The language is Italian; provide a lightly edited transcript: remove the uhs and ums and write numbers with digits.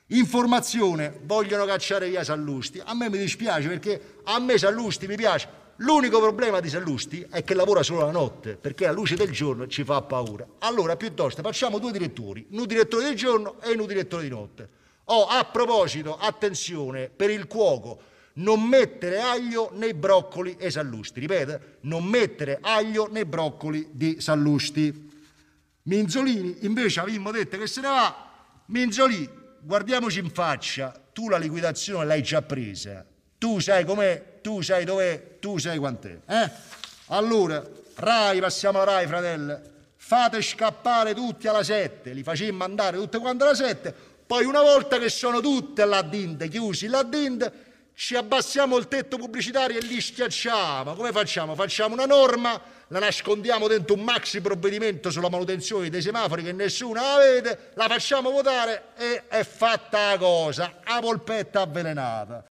Informazione, vogliono cacciare via Sallusti. A me mi dispiace perché a me Sallusti mi piace. L'unico problema di Sallusti è che lavora solo la notte, perché la luce del giorno ci fa paura. Allora, piuttosto, facciamo due direttori, un direttore di giorno e un direttore di notte. Oh, a proposito, attenzione, per il cuoco, non mettere aglio nei broccoli e Sallusti. Ripeto, non mettere aglio nei broccoli di Sallusti. Minzolini, invece, avevamo detto che se ne va. Minzolini, guardiamoci in faccia, tu la liquidazione l'hai già presa. Tu sai com'è, tu sai dov'è, tu sai quant'è. Allora, Rai, passiamo alla Rai, fratello. Fate scappare tutti alla 7, li facemmo andare tutte quante alla 7. Poi una volta che sono tutte là dinte, chiusi là dinte, ci abbassiamo il tetto pubblicitario e li schiacciamo. Come facciamo? Facciamo una norma, la nascondiamo dentro un maxi provvedimento sulla manutenzione dei semafori che nessuno la vede, la facciamo votare e è fatta la cosa, a polpetta avvelenata.